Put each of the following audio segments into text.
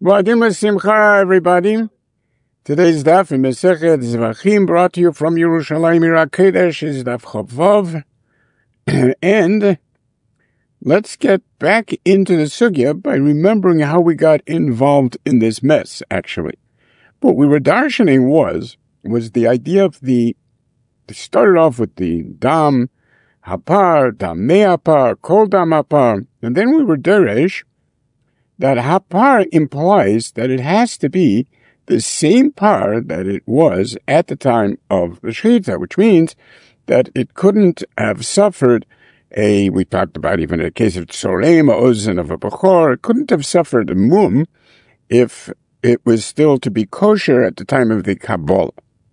Moadim L'Simcha, everybody. Today's daf in Masechet Zvachim, brought to you from Yerushalayim Ira Kodesh, is daf Chavav. And let's get back into the sugya by remembering how we got involved in this mess, actually. What we were darshaning was the idea of it started off with the dam hapar, dam me'apar, kol dam hapar, and then we were deresh that hapar implies that it has to be the same par that it was at the time of the shechita, which means that it couldn't have suffered we talked about even in the case of tzoreim, a ozen of a bechor, it couldn't have suffered a mum if it was still to be kosher at the time of the Kabbalah.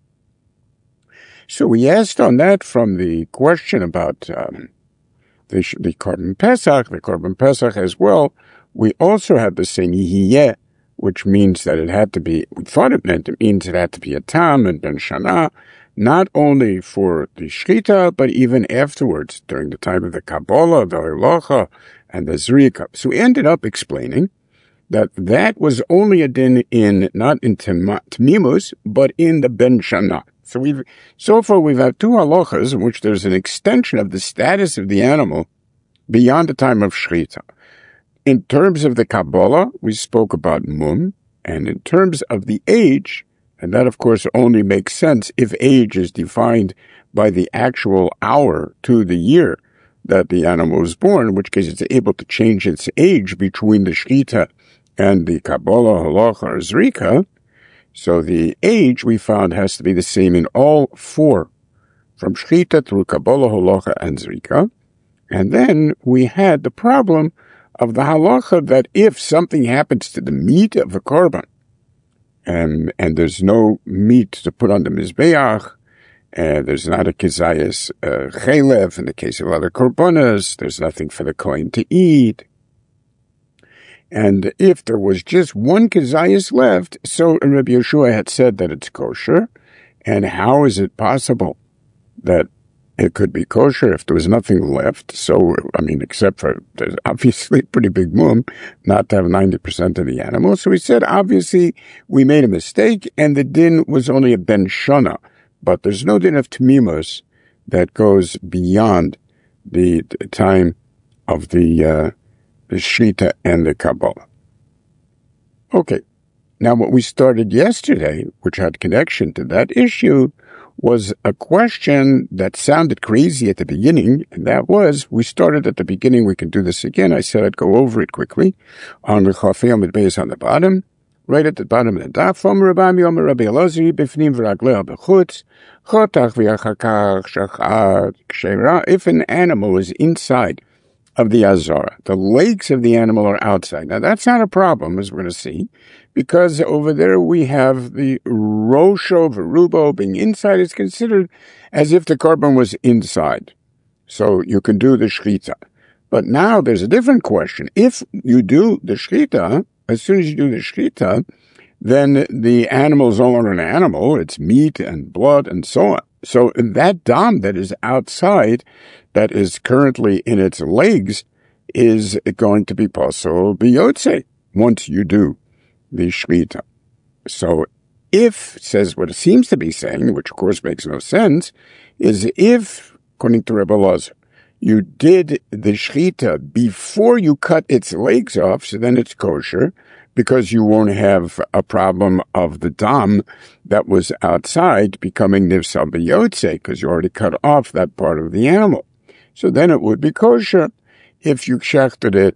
So we asked on that from the question about the Korban Pesach as well. We also had the same yihiyeh, which means that it had to be, we thought it means it had to be a tam and ben shana, not only for the shechita, but even afterwards, during the time of the Kabbalah, the halacha, and the zrika. So we ended up explaining that was only a din not in tmimus, but in the ben shana. So far we've had two halachas in which there's an extension of the status of the animal beyond the time of shechita. In terms of the Kabbalah, we spoke about mum, and in terms of the age, and that of course only makes sense if age is defined by the actual hour to the year that the animal was born, in which case it's able to change its age between the shechita and the Kabbalah, halacha, or zrika. So the age we found has to be the same in all four, from shechita through Kabbalah, halacha, and zrika. And then we had the problem of the halacha that if something happens to the meat of a korban, and there's no meat to put on the mizbeach, and there's not a kizayas chelev in the case of other korbanos, there's nothing for the kohen to eat. And if there was just one kizayas left, so Rabbi Yeshua had said that it's kosher, and how is it possible that it could be kosher if there was nothing left? So, except for, there's obviously a pretty big mum not to have 90% of the animal. So he said, obviously, we made a mistake, and the din was only a ben shana. But there's no din of tmimus that goes beyond the time of the shechita and the Kabbalah. Okay. Now, what we started yesterday, which had connection to that issue, was a question that sounded crazy at the beginning, and that was, we started at the beginning, we can do this again. I said I'd go over it quickly. On the Chafei Amud Beis on the bottom, right at the bottom of the daf, Rabbi Elazar, bifnim v'ragleo b'chutz, chotach v'yachakach shachad kshera. If an animal is inside of the azara, the legs of the animal are outside. Now that's not a problem, as we're going to see, because over there we have the rosho v'rubo being inside is considered as if the korban was inside. So you can do the shechita. But now there's a different question. If you do the shechita, as soon as you do the shechita, then the animal is no longer an animal. It's meat and blood and so on. So that dam that is outside, that is currently in its legs, is going to be pasul biyotze once you do the shechita. So if, says what it seems to be saying, which of course makes no sense, is if, according to Rebbe Elazar, you did the shechita before you cut its legs off, so then it's kosher, because you won't have a problem of the dam that was outside becoming nifsal b'yotze, because you already cut off that part of the animal. So then it would be kosher if you shechted it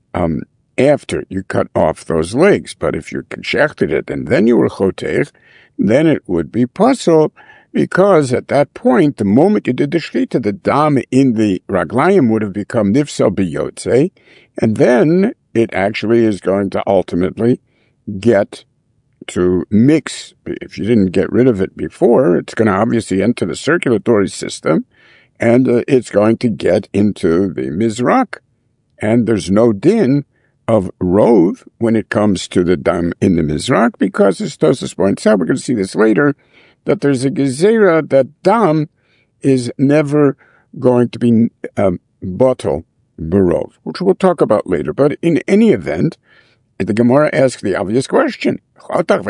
after you cut off those legs. But if you shechted it and then you were chotech, then it would be pasul, because at that point, the moment you did the shechita, the dam in the raglayim would have become nifsal b'yotze, and then it actually is going to ultimately get to mix. If you didn't get rid of it before, it's going to obviously enter the circulatory system, and it's going to get into the mizrak. And there's no din of rov when it comes to the dam in the mizrak, because as Tosfos points out, we're going to see this later, that there's a gezerah that dam is never going to be batel barov, which we'll talk about later. But in any event, the Gemara asks the obvious question. How could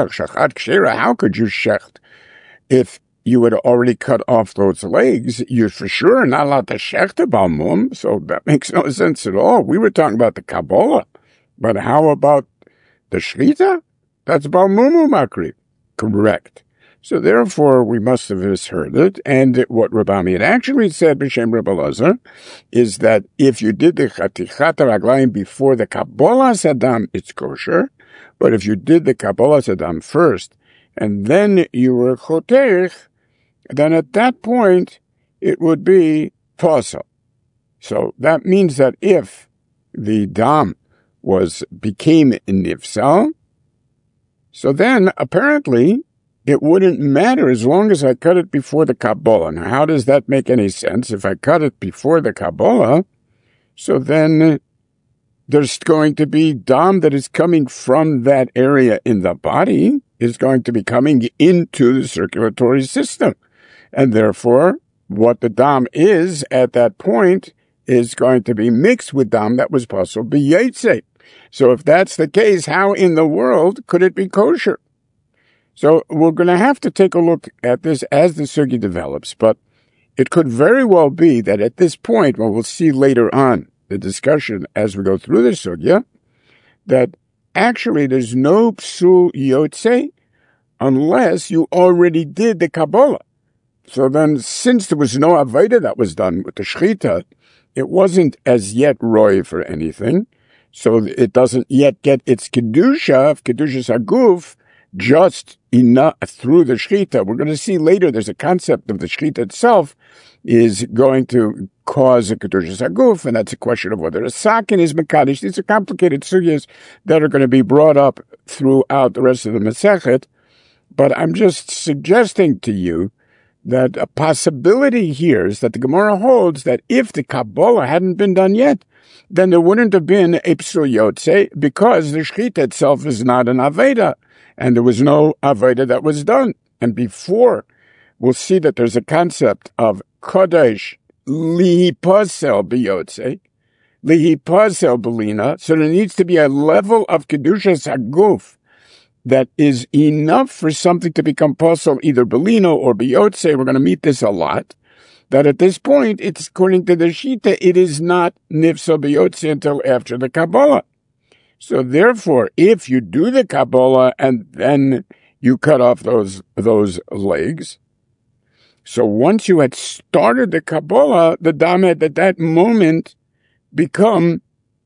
you shecht if you had already cut off those legs? You're for sure not allowed to shecht a balmum, so that makes no sense at all. We were talking about the Kabbalah, but how about the Shrita? That's balmumu makri. Correct. So therefore, we must have misheard it. And what Rabami had actually said, B'Shem Rebbe Elazar, is that if you did the Chatichat Raglayim before the Kabbalah Sadam, it's kosher. But if you did the Kabbalah Sadam first, and then you were Choteich, then at that point, it would be Posel. So that means that if the Dam became Nifsal, so then apparently, it wouldn't matter as long as I cut it before the Kabbalah. Now, how does that make any sense? If I cut it before the Kabbalah, so then there's going to be Dam that is coming from that area in the body is going to be coming into the circulatory system. And therefore, what the Dam is at that point is going to be mixed with Dam that was possible b'yetze. So if that's the case, how in the world could it be kosher? So we're going to have to take a look at this as the sugya develops, but it could very well be that at this point, well, we'll see later on the discussion as we go through the sugya, that actually there's no psul yotze unless you already did the Kabbalah. So then, since there was no avodah that was done with the shechita, it wasn't as yet roy for anything, so it doesn't yet get its kedushas haguf, just enough through the shechita. We're going to see later there's a concept of the shechita itself is going to cause a kedushas haguf, and that's a question of whether a sakin is mekadosh. These are complicated sugyas that are going to be brought up throughout the rest of the Masechet, but I'm just suggesting to you that a possibility here is that the Gemara holds that if the Kabbalah hadn't been done yet, then there wouldn't have been a psul yotze because the shechita itself is not an aveda. And there was no avodah that was done. And before, we'll see that there's a concept of kodesh lihipasel biyotze, lihipasel belina. So there needs to be a level of kedushas haguf that is enough for something to become posel, either belino or biyotze. We're going to meet this a lot. That at this point, it's according to the Shita, it is not nifsal biyotze until after the Kabbalah. So therefore, if you do the Kabbalah and then you cut off those legs, so once you had started the Kabbalah, the Dam had at that moment become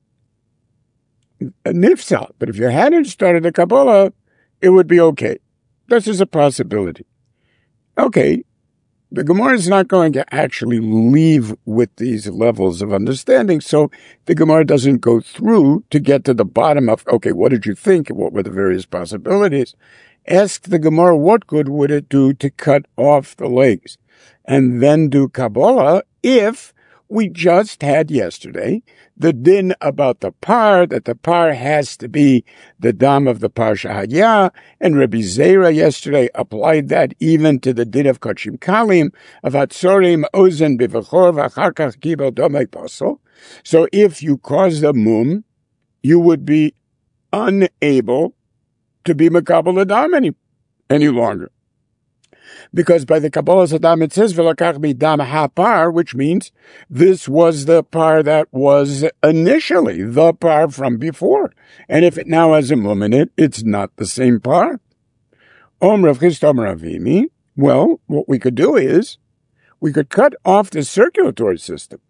a nifsal. But if you hadn't started the Kabbalah, it would be okay. This is a possibility. Okay, the Gemara is not going to actually leave with these levels of understanding, so the Gemara doesn't go through to get to the bottom of, okay, what did you think? What were the various possibilities? Ask the Gemara, what good would it do to cut off the legs and then do Kabbalah if we just had yesterday the din about the par, that the par has to be the dam of the par shahadya, and Rabbi Zera yesterday applied that even to the din of kochim kalim, of hatzorim ozen bivachor v'acharkach kibel domei posel. So if you cause the mum, you would be unable to be makabel adam any longer. Because by the Kabbalah Sadam it says v'lakach b'dam hapar, which means this was the par that was initially the par from before. And if it now has a mum in it, it's not the same par. Om Rav Chisda Omer Avimi, well, what we could do is we could cut off the circulatory system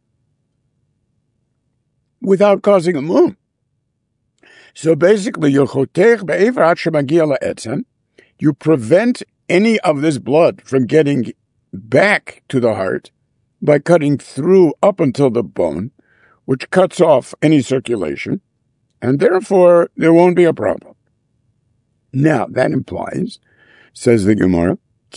without causing a mum. So basically, you prevent any of this blood from getting back to the heart by cutting through up until the bone, which cuts off any circulation, and therefore there won't be a problem. Now, that implies, says the Gemara,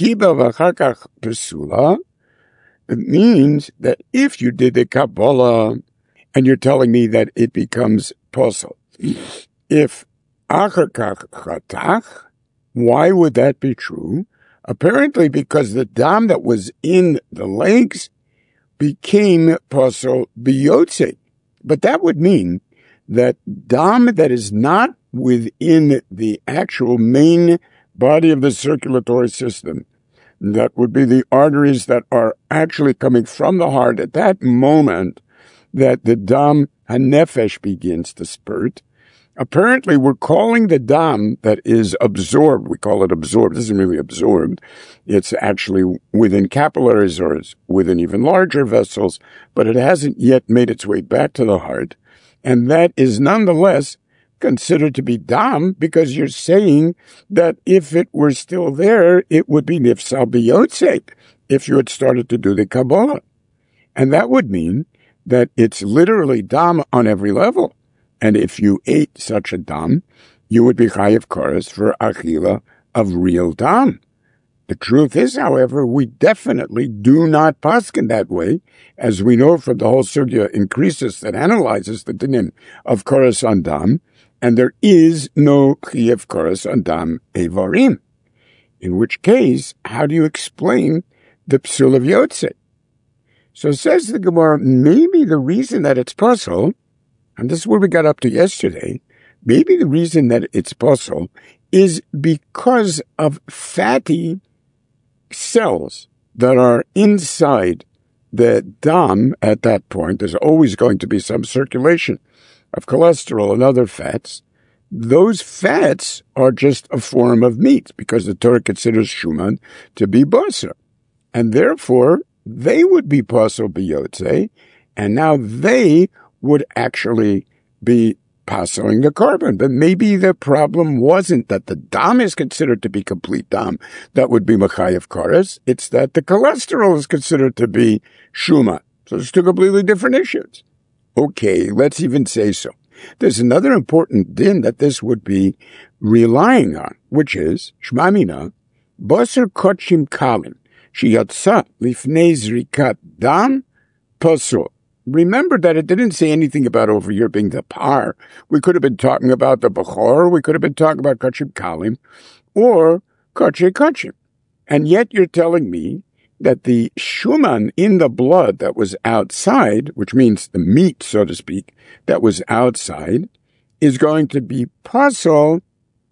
it means that if you did the Kabbalah, and you're telling me that it becomes posel, if achar chatach, why would that be true? Apparently because the dam that was in the legs became posel biyotze. But that would mean that dam that is not within the actual main body of the circulatory system, that would be the arteries that are actually coming from the heart at that moment that the dam hanefesh begins to spurt. Apparently, we're calling the dam that is absorbed, we call it absorbed, it isn't really absorbed, it's actually within capillaries or within even larger vessels, but it hasn't yet made its way back to the heart. And that is nonetheless considered to be dam because you're saying that if it were still there, it would be nifsal biyotze if you had started to do the Kabbalah. And that would mean that it's literally dam on every level. And if you ate such a dam, you would be chayav kares for achila of real dam. The truth is, however, we definitely do not paskin that way, as we know from the whole sugya in Krisis that analyzes the dinim of kares on dam, and there is no chayav kares on dam evarim. In which case, how do you explain the psul of yotze? So says the Gemara, maybe the reason that it's possible, and this is where we got up to yesterday, maybe the reason that it's possible is because of fatty cells that are inside the dam at that point. There's always going to be some circulation of cholesterol and other fats. Those fats are just a form of meat because the Torah considers shuman to be basar. And therefore, they would be pasol biyotze, and now they would actually be passeling the carbon. But maybe the problem wasn't that the dam is considered to be complete dam. That would be machayev kares. It's that the cholesterol is considered to be shuma. So it's two completely different issues. Okay, let's even say so. There's another important din that this would be relying on, which is, Shema mina, basar kochim kalim, sheyatsa lifnei zrikat dam, pasul. Remember that it didn't say anything about over here being the par. We could have been talking about the Bechor, we could have been talking about Kachim Kalim, or Kache Kachim. And yet you're telling me that the Shuman in the blood that was outside, which means the meat, so to speak, that was outside, is going to be pasol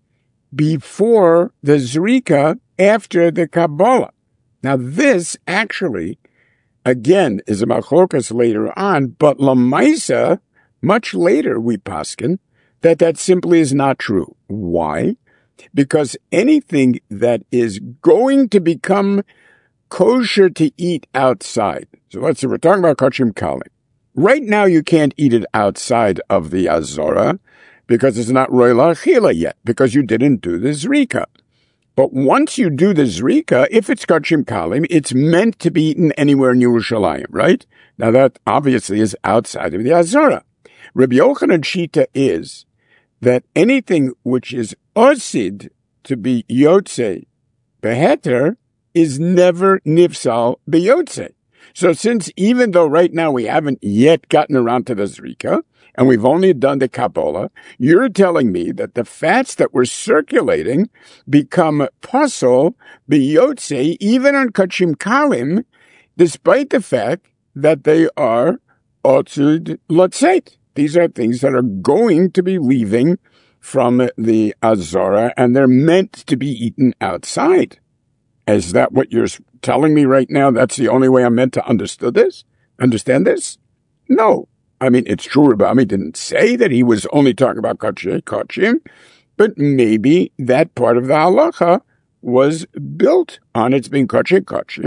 before the Zrika after the Kabbalah. Now this actually again, is a machlokas later on, but lamaisa, much later we paskin, that simply is not true. Why? Because anything that is going to become kosher to eat outside, so let's say we're talking about kachim kalim. Right now you can't eat it outside of the azora because it's not roy la'achila yet, because you didn't do the zrika. But once you do the zrika, if it's kachim kalim, it's meant to be eaten anywhere in Yerushalayim, right? Now that obviously is outside of the Azara. Rabbi Yochanan Shita is that anything which is osid to be yotze beheter is never nifsal beyotze. So since even though right now we haven't yet gotten around to the zrika, and we've only done the Kabbalah, you're telling me that the fats that were circulating become pasol biyotze even on kachim kalim, despite the fact that they are otzud lotzet. These are things that are going to be leaving from the Azara, and they're meant to be eaten outside. Is that what you're telling me right now? That's the only way I'm meant to understand this? No. I mean, it's true, Rabbi Ami didn't say that he was only talking about kachim, but maybe that part of the halacha was built on its being kachim.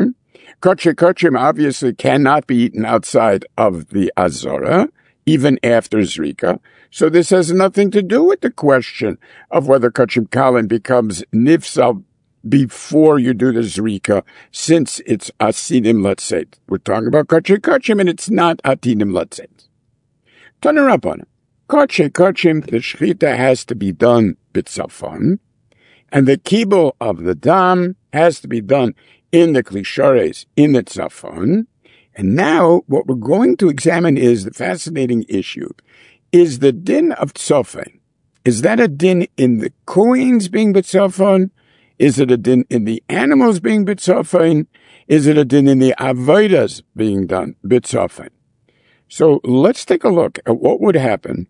Kachim obviously cannot be eaten outside of the Azara, even after Zrika. So this has nothing to do with the question of whether kachim kalim becomes nifsal before you do the Zrika, since it's asidim letzet. We're talking about kachim, and it's not atidim letzet. Turn her up on it. Kachim, the shchita has to be done bitzafon, and the kibul of the dam has to be done in the klishares, in the tzafon. And now what we're going to examine is the fascinating issue. Is the din of tzofan, is that a din in the koins being bitzafon? Is it a din in the animals being bitzafon? Is it a din in the avodas being done bitzafon? So let's take a look at what would happen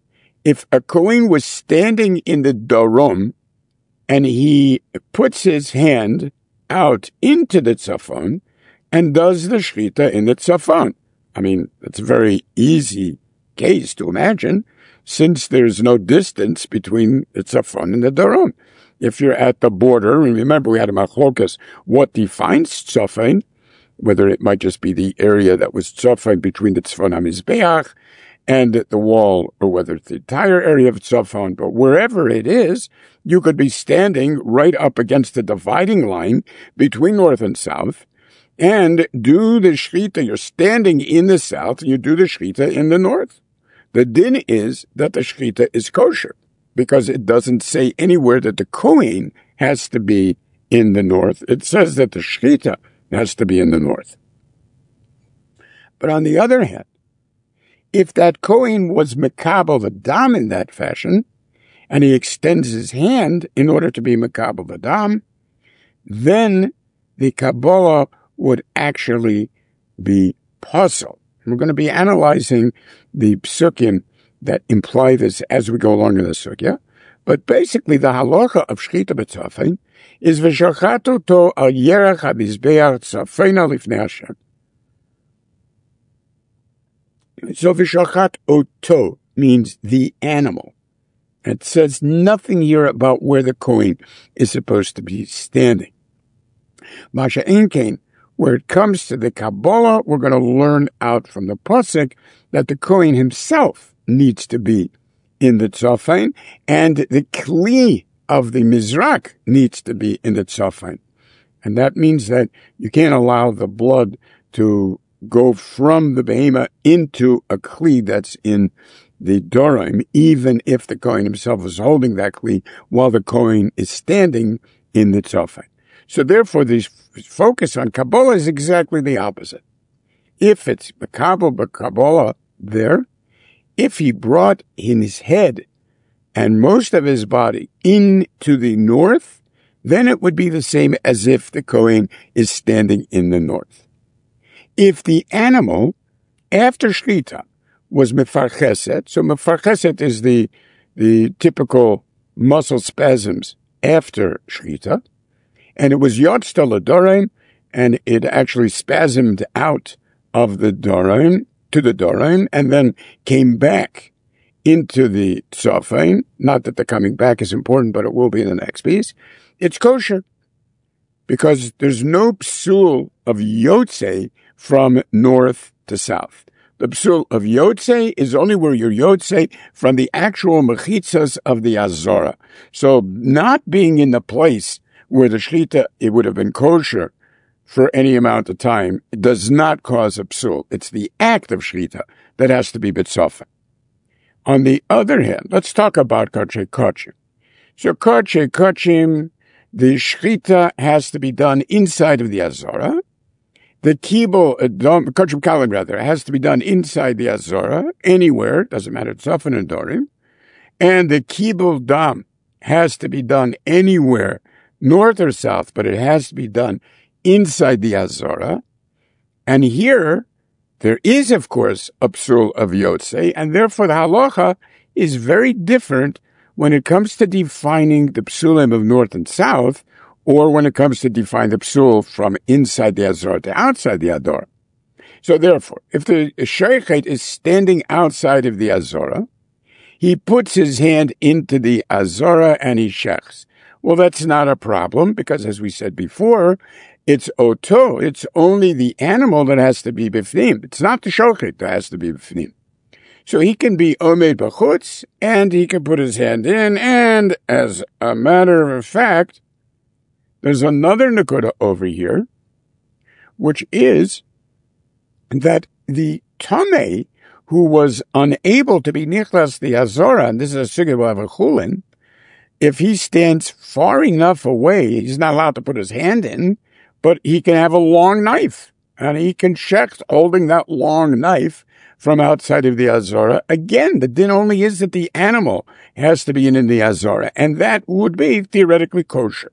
If a Kohen was standing in the Darom and he puts his hand out into the Tzafon and does the Shechita in the Tzafon, I mean, it's a very easy case to imagine, since there's no distance between the Tzafon and the Darom. If you're at the border, and remember we had a machlokas, what defines Tzafon, whether it might just be the area that was Tzafon between the Tzfon HaMizbeach and the wall, or whether it's the entire area of Tzafon, but wherever it is, you could be standing right up against the dividing line between north and south, and do the Shechita. You're standing in the south, you do the Shechita in the north. The din is that the Shechita is kosher, because it doesn't say anywhere that the Kohen has to be in the north. It says that the Shechita has to be in the north. But on the other hand, if that Kohen was mekabel the dam in that fashion, and he extends his hand in order to be mekabel the dam, then the Kabbalah would actually be puzzled. We're going to be analyzing the psukim that imply this as we go along in the sugya. But basically, the halacha of Shechita b'tzafin is v'shachat to al yerach hamizbeach tzafina lifnei Hashem. So v'shachat oto means the animal. It says nothing here about where the Kohen is supposed to be standing. Masha Enkein, where it comes to the Kabbalah, we're going to learn out from the pasuk that the Kohen himself needs to be in the tzafin, and the kli of the mizrak needs to be in the tzafin. And that means that you can't allow the blood to go from the behema into a kli that's in the dorim, even if the Kohen himself is holding that kli while the Kohen is standing in the tzafin. So therefore, the focus on Kabbalah is exactly the opposite. If it's Makabel b'Kabbalah there, if he brought in his head and most of his body into the north, then it would be the same as if the Kohen is standing in the north. If the animal, after Shechita, was mefarcheset, so mefarcheset is the typical muscle spasms after Shechita, and it was yotzta l'dorim, and it actually spasmed out of the dorim to the dorim, and then came back into the tzafin. Not that the coming back is important, but it will be in the next piece. It's kosher, because there's no psul of yotze from north to south. The psul of yotze is only where you're yotze from the actual mechitzas of the azora. So not being in the place where the shechita, it would have been kosher for any amount of time, it does not cause a psul. It's the act of shechita that has to be b'tzafin. On the other hand, let's talk about Kodshe Kodshim. So Kodshe Kodshim, the shechita has to be done inside of the azora. The kibul, Kodshem Kalim rather, has to be done inside the azora, anywhere, doesn't matter, tzafin and dorim. And the kibul dam has to be done anywhere, north or south, but it has to be done inside the azora. And here, there is, of course, a psul of yotze, and therefore the halacha is very different when it comes to defining the psulim of north and south, or when it comes to define the psul from inside the azora to outside the azora. So therefore, if the shochet is standing outside of the azora, he puts his hand into the azora and he shechs. Well, that's not a problem, because as we said before, it's oto. It's only the animal that has to be bifnim. It's not the shochet that has to be bifnim. So he can be omed b'chutz, and he can put his hand in, and as a matter of fact, there's another nakuda over here, which is that the tamei who was unable to be nichlas the azora, and this is a sugya we'll have a chulin, if he stands far enough away, he's not allowed to put his hand in, but he can have a long knife, and he can check holding that long knife from outside of the azora. Again, the din only is that the animal has to be in the azora, and that would be theoretically kosher.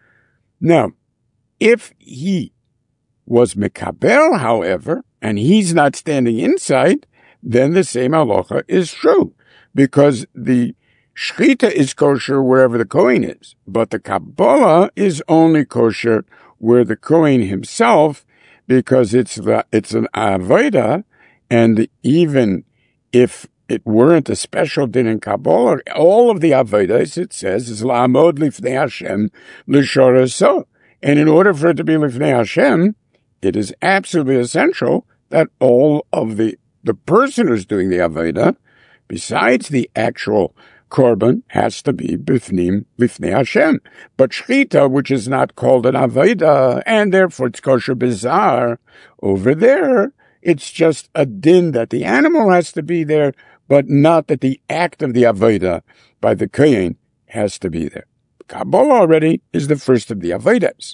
Now, if he was mekabel, however, and he's not standing inside, then the same halacha is true. because the shchita is kosher wherever the Kohen is, but the Kabbalah is only kosher where the Kohen himself, because it's an avodah, and even if it weren't a special din in Kabbalah, all of the avodas, it says, is la'amod lifnei Hashem l'shoraso. And in order for it to be lifnei Hashem, it is absolutely essential that all of the person who's doing the avodah, besides the actual korban, has to be bifnim lifnei Hashem. But shchita, which is not called an avodah, and therefore it's kosher bizarre, over there, it's just a din that the animal has to be there, but not that the act of the avodah by the kohen has to be there. Kabbalah already is the first of the avodas.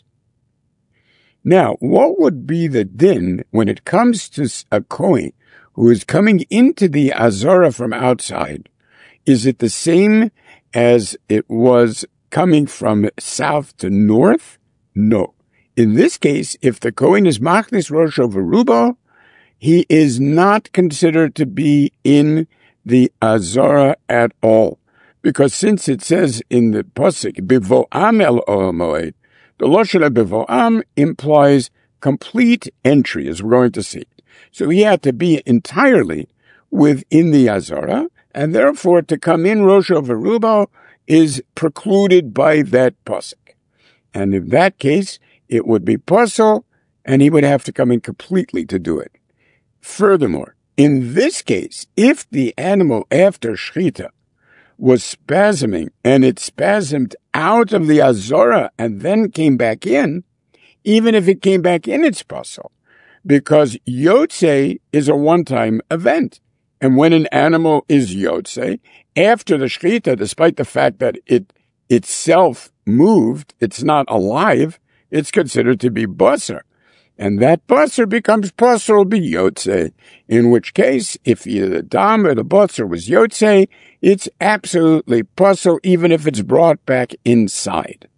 Now, what would be the din when it comes to a kohen who is coming into the Azorah from outside? Is it the same as it was coming from south to north? No. In this case, if the kohen is machnis rosh over rubo, he is not considered to be in the Azorah at all. Because since it says in the Pasuk, Bivo'am el Ohel Moed, the Lashon of Bivo'am implies complete entry, as we're going to see. So he had to be entirely within the Azorah, and therefore to come in Rosh over Rubo is precluded by that Pasuk. And in that case, it would be Pasuk, and he would have to come in completely to do it. Furthermore, in this case, if the animal after shchita was spasming and it spasmed out of the Azorah and then came back in, even if it came back in, it's pasul, because yotze is a one-time event. And when an animal is yotze, after the shchita, despite the fact that it itself moved, it's not alive, it's considered to be basar. And that basar becomes pasul b'yotze, in which case, if either the dam or the basar was yotze, it's absolutely pasul, even if it's brought back inside.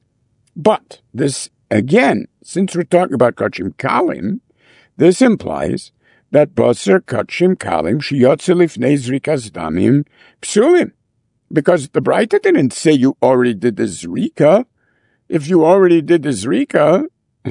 But this, again, since we're talking about kachim kalim, this implies that basar kachim kalim sheyotze lifnei zrikas damim psulim, because the Braita didn't say you already did the zrika. If you already did the zrika,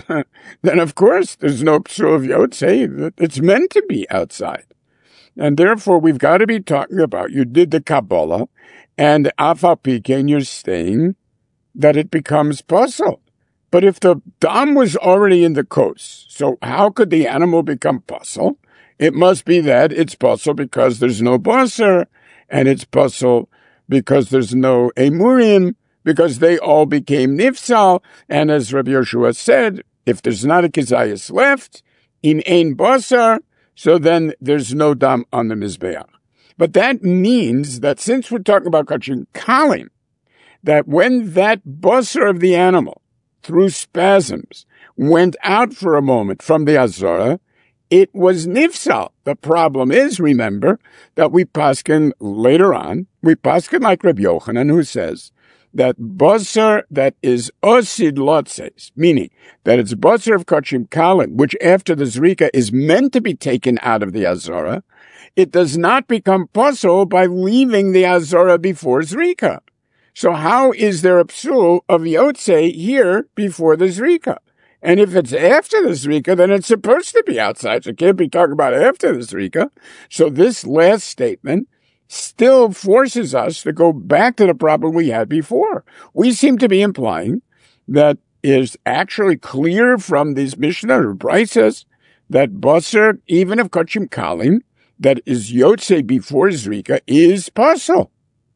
then of course there's no psul of yotze. It's meant to be outside. And therefore we've got to be talking about you did the Kabbalah, and afal pikein you're saying that it becomes pasul. But if the dam was already in the kos, so how could the animal become pasul? It must be that it's pasul because there's no basar, and it's pasul because there's no emurim, because they all became nifsal, and as Rabbi Yoshua said, if there's not a kizayis left, in ein basar, so then there's no dam on the mizbeach. But that means that since we're talking about kachim kalim, that when that basar of the animal, through spasms, went out for a moment from the Azorah, it was nifsal. The problem is, remember, that we paskin later on, we paskin like Rabbi Yochanan, who says that basar that is osid lotzes, meaning that it's basar of kachim kalim, which after the zrika is meant to be taken out of the Azorah, it does not become pasul by leaving the Azorah before zrika. So how is there a psul of yotze here before the zrika? And if it's after the zrika, then it's supposed to be outside. So it can't be talking about after the zrika. So this last statement still forces us to go back to the problem we had before. We seem to be implying that is actually clear from these Mishnah or Brises that basar, even of kachim kalim, that is yotze before zrika, is pasul.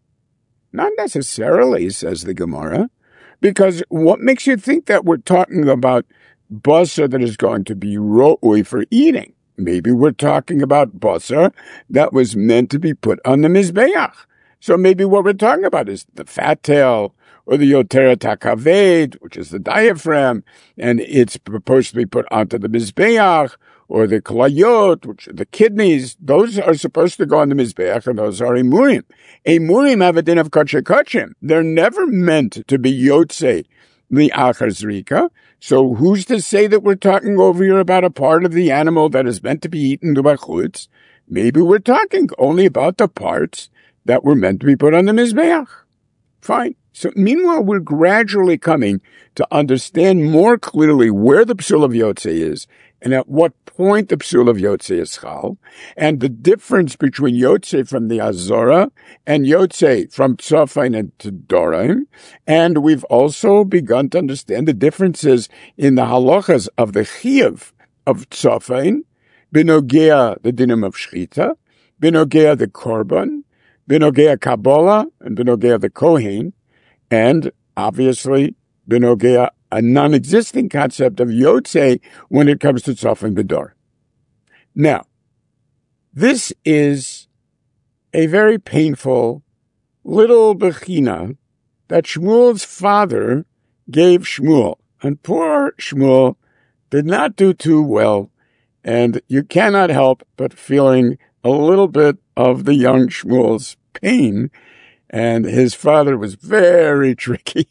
Not necessarily, says the Gemara, because what makes you think that we're talking about basar that is going to be ro'ui for eating? Maybe we're talking about basar that was meant to be put on the mizbeach. So maybe what we're talking about is the fat tail or the yoteret hakaved, which is the diaphragm, and it's supposed to be put onto the mizbeach, or the klayot, which are the kidneys. Those are supposed to go on the mizbeach, and those are emurim. Emurim have a din of kachim. They're never meant to be yotze li'achar zrika. So who's to say that we're talking over here about a part of the animal that is meant to be eaten b'chutz? Maybe we're talking only about the parts that were meant to be put on the Mizbeach. Fine. So meanwhile, we're gradually coming to understand more clearly where the Psul of Yotzei is and at what point the Psul of Yotzei is Chal, and the difference between Yotzei from the Azora and Yotzei from Tzofein and Tedorim. And we've also begun to understand the differences in the halachas of the Chiyuv of Tzofein, Benogea the dinim of Shchita, Benogea the Korban, Benogea Kabbalah, and Benogea the Kohen, and obviously Benogea a non-existing concept of Yotzei when it comes to Tzofein Bedor. Now, this is a very painful little bechina that Shmuel's father gave Shmuel, and poor Shmuel did not do too well, and you cannot help but feeling a little bit of the young Shmuel's pain, and his father was very tricky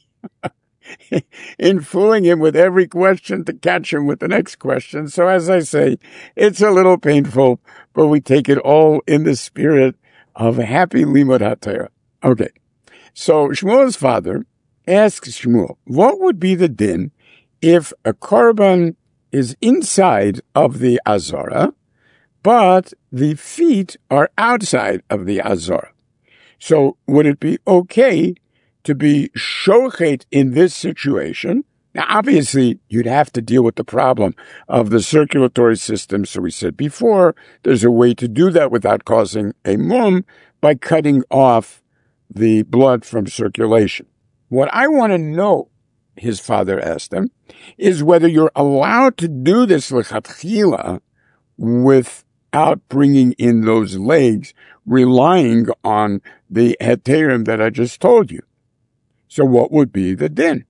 in fooling him with every question to catch him with the next question. So as I say, it's a little painful, but we take it all in the spirit of happy limud haTorah. Okay, so Shmuel's father asks Shmuel, what would be the din if a korban is inside of the Azora, but the feet are outside of the Azora? So would it be okay to be shochet in this situation? Now, obviously, you'd have to deal with the problem of the circulatory system. So we said before, there's a way to do that without causing a mum by cutting off the blood from circulation. What I want to know, his father asked him, is whether you're allowed to do this lechatchila without bringing in those legs, relying on the heterim that I just told you. So what would be the din?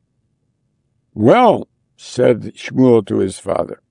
Well, said Shmuel to his father,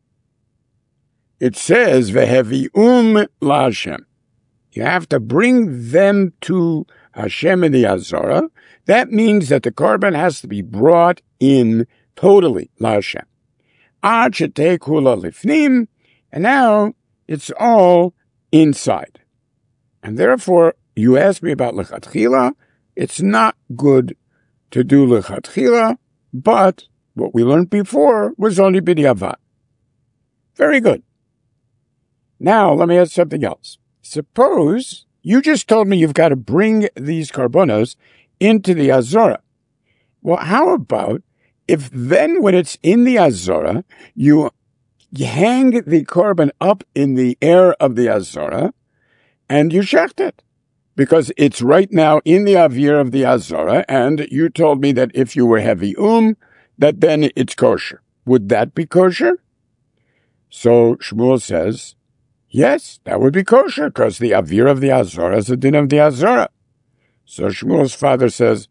it says, Vehevi'um la'Hashem. You have to bring them to Hashem in the Azora. That means that the korban has to be brought in totally la'Hashem. Ad shetei kula lifnim, and now it's all inside. And therefore, you asked me about lechatchila. It's not good to do lechatchila, but what we learned before was only b'diavad. Very good. Now, let me ask something else. Suppose you just told me you've got to bring these karbonos into the Azora. Well, how about if then when it's in the Azora, you hang the korban up in the air of the Azora and you shecht it? Because it's right now in the avir of the Azora, and you told me that if you were heavy that then it's kosher. Would that be kosher? So Shmuel says, yes, that would be kosher, because the avir of the Azora is the din of the Azora. So Shmuel's father says,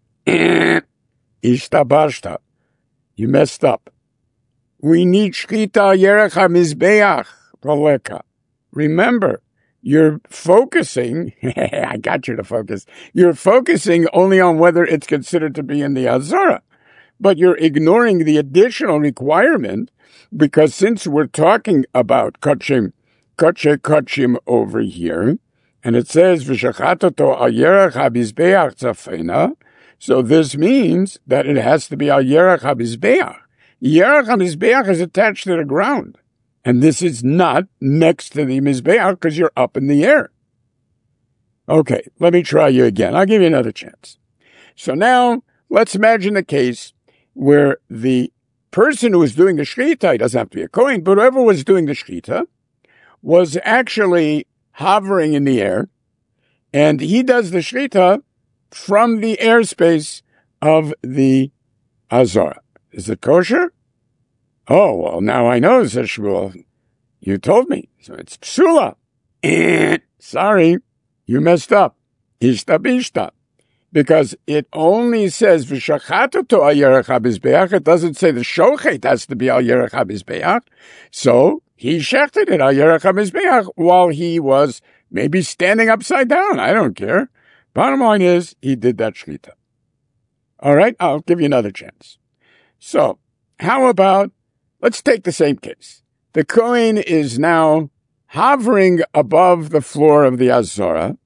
ishtabashta, you messed up. We need shchita yerech hamizbeach, poleka. Remember, you're focusing, I got you to focus, you're focusing only on whether it's considered to be in the Azora, but you're ignoring the additional requirement, because since we're talking about kachim over here, and it says, V'shachatoto al yerech habizbeach tzafena, so this means that it has to be al yerech habizbeach. Yerech habizbeach is attached to the ground. And this is not next to the Mizbeach because you're up in the air. Okay, let me try you again. I'll give you another chance. So now, let's imagine the case where the person who was doing the shechita, he doesn't have to be a Kohen, but whoever was doing the shechita, was actually hovering in the air, and he does the shechita from the airspace of the Azora. Is it kosher? Oh, well, now I know, says Shmuel. You told me. So it's psula. Sorry, you messed up. Ishta. Because it only says, V'shachatoto al yerech habizbeach. It doesn't say the shochet has to be al yerech habizbeach. So he shechted it al yerech habizbeach while he was maybe standing upside down. I don't care. Bottom line is, he did that shechita. All right, I'll give you another chance. So, how about, let's take the same case. The Kohen is now hovering above the floor of the Azora,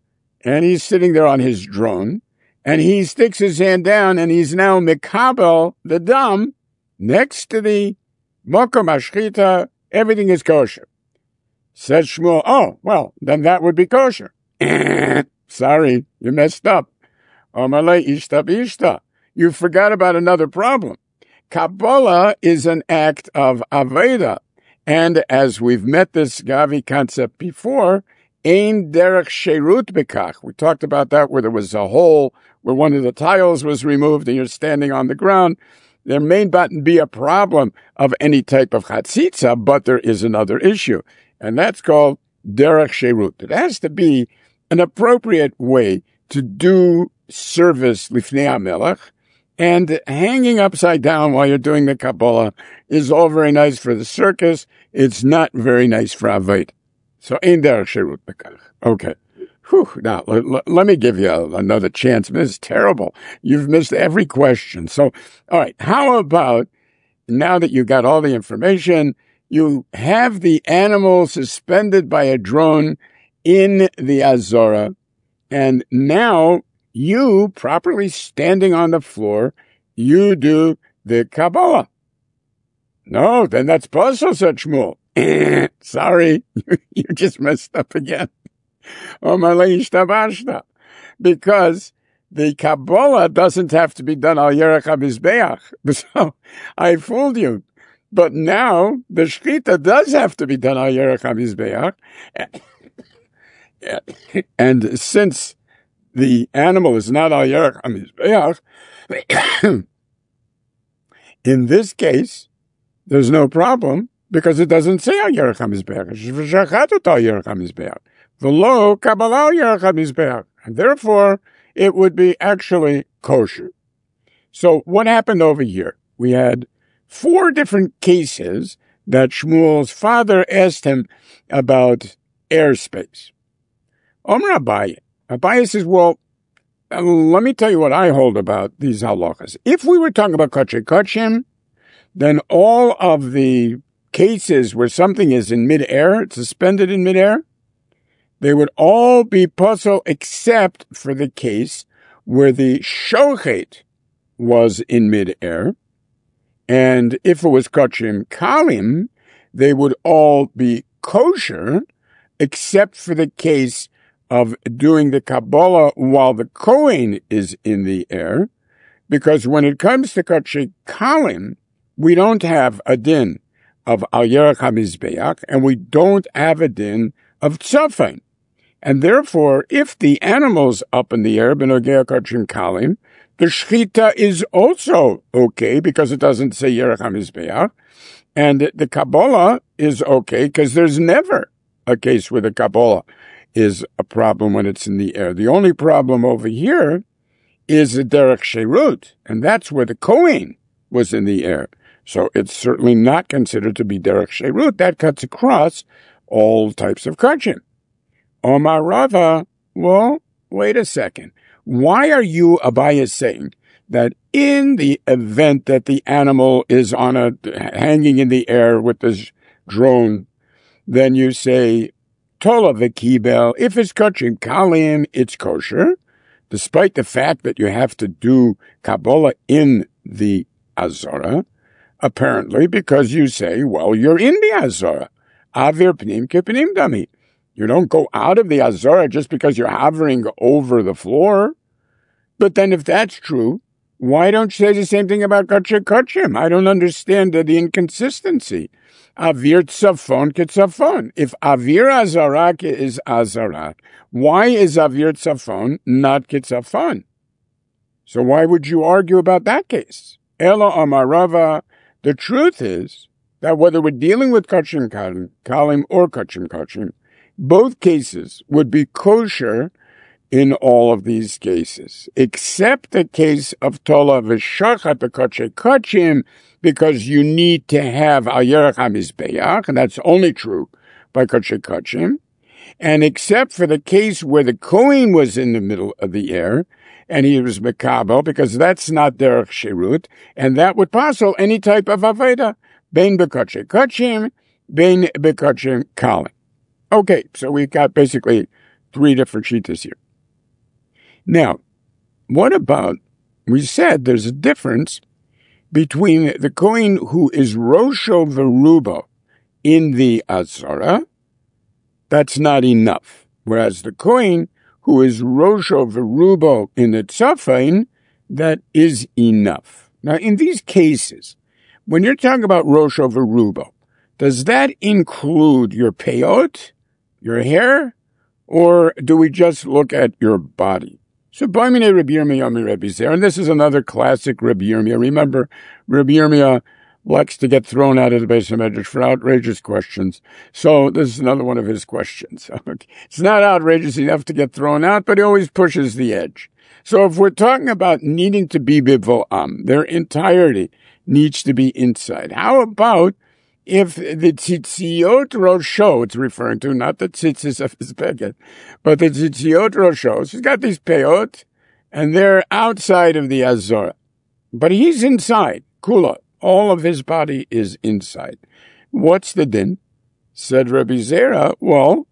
and he's sitting there on his drone, and he sticks his hand down, and he's now mekabel the dam next to the mokom hashchita. Everything is kosher. Said Shmuel, oh, well, then that would be kosher. Sorry, you messed up. Omalei ishta b'ishta. You forgot about another problem. Kabbalah is an act of Aveda. And as we've met this Gavi concept before, ein derech sherut bekach. We talked about that where there was a hole where one of the tiles was removed and you're standing on the ground. There may not be a problem of any type of chatzitza, but there is another issue. And that's called derech sherut. It has to be an appropriate way to do service lifnei HaMelech. And hanging upside down while you're doing the Kabbalah is all very nice for the circus. It's not very nice for Aved. So, ein derech sherut bekach. Okay. Whew. Now, let me give you another chance. This is terrible. You've missed every question. So, all right. How about now that you got all the information, you have the animal suspended by a drone in the Azora, and now you, properly standing on the floor, you do the Kabbalah. No, then that's puzzle, said Shmuel. Sorry, you just messed up again. Because the Kabbalah doesn't have to be done al yerech hamizbeach. So I fooled you. But now the shchita does have to be done al yerech hamizbeach. And since the animal is not al yerech hamizbeach, in this case, there's no problem because it doesn't say al yerech hamizbeach. Shachatut al yerech hamizbeach. V'lo kabbalah al yerech hamizbeach. And therefore, it would be actually kosher. So what happened over here? We had 4 different cases that Shmuel's father asked him about airspace. Omer Abaye. Abaye says, well, let me tell you what I hold about these halachas. If we were talking about kachei kachim, then all of the cases where something is in midair, it's suspended in midair, they would all be puzzle except for the case where the shochet was in midair. And if it was kachim kalim, they would all be kosher except for the case of doing the Kabbalah while the Kohen is in the air. Because when it comes to kachim kalim, we don't have a din of al yerech hamizbeach, and we don't have a din of tzafin. And therefore, if the animal's up in the air, benogea kachim kalim, the shchita is also okay because it doesn't say yerech hamizbeach, and the Kabbalah is okay because there's never a case where the Kabbalah is a problem when it's in the air. The only problem over here is the derech sherut, and that's where the Kohen was in the air. So it's certainly not considered to be derech sherut. That cuts across all types of kachim. Omar Rava, well, wait a second. Why are you, Abaye, saying that in the event that the animal is hanging in the air with this drone, then you say, Tola v'kibel, if it's kachim kalim, it's kosher, despite the fact that you have to do Kabbalah in the Azora, apparently because you say, well, you're in the Azora. Avir pnim kepnim dami. You don't go out of the Azora just because you're hovering over the floor. But then if that's true, why don't you say the same thing about kachei kachim? I don't understand the inconsistency. Avir tzafon ketzafon. If avir azarak is azarak, why is avir tzafon not ketzafon? So why would you argue about that case? Ela amarava. The truth is that whether we're dealing with kachim kalim or kachim kachim, both cases would be kosher in all of these cases, except the case of Tola v'shachat b'kachei kachim, because you need to have al yerech hamizbeach, and that's only true by kachei kachim, and except for the case where the Kohen was in the middle of the air, and he was mekabel, because that's not derech sherut, and that would puzzle any type of aveda, bein b'kachei kachim, bein b'kachim kalim. Okay, so we've got basically 3 different shitas here. Now, what about, we said there's a difference between the Kohen who is Rosho Verubo in the Azara, that's not enough. Whereas the Kohen who is Rosho Verubo in the Tzafein, that is enough. Now, in these cases, when you're talking about Rosho Verubo, does that include your peyot, your hair, or do we just look at your body? So, Baimine Rabbi Yirmiyah Rabbi Zera, and this is another classic Rabbi Yirmiyah. Remember, Rabbi Yirmiyah likes to get thrown out of the Beis HaMedrash for outrageous questions. So, this is another one of his questions. It's not outrageous enough to get thrown out, but he always pushes the edge. So, if we're talking about needing to be bivo'am, their entirety needs to be inside. How about if the tzitziot rosho, it's referring to, not the tzitzis of his beged, but the tzitziot rosho. So he's got these peyot, and they're outside of the Azorah. But he's inside, kula. All of his body is inside. What's the din? Said Rabbi Zera, well,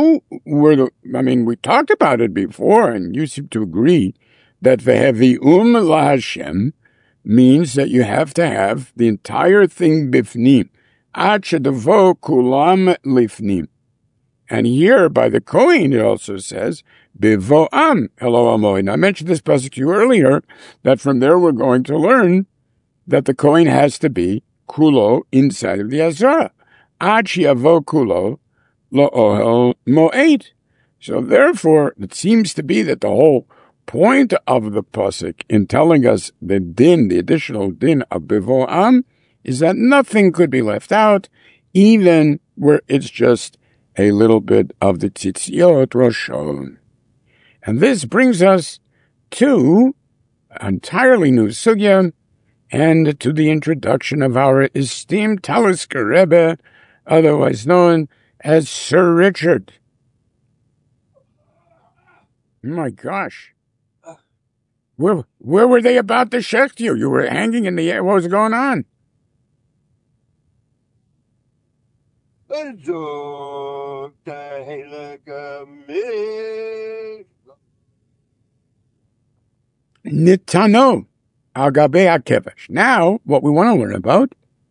we talked about it before, and you seem to agree that vehevi'um laHashem means that you have to have the entire thing bifnim. Ad shedavo kulam lifnim. And here, by the Kohen, it also says, bivo'am elo amoin. I mentioned this pasuk to you earlier, that from there we're going to learn that the Kohen has to be kulo inside of the Azara. Ad shiavo kulo lo ohel moed. So therefore, it seems to be that the whole point of the pasuk in telling us the din, the additional din of bivo'am, is that nothing could be left out, even where it's just a little bit of the tzitziot roshon. And this brings us to an entirely new sugya, and to the introduction of our esteemed Talisker Rebbe, otherwise known as Sir Richard. Oh my gosh. Where were they about to shecht you? You were hanging in the air. What was going on? Nitano al gabe hakevesh. Now, what we want to learn about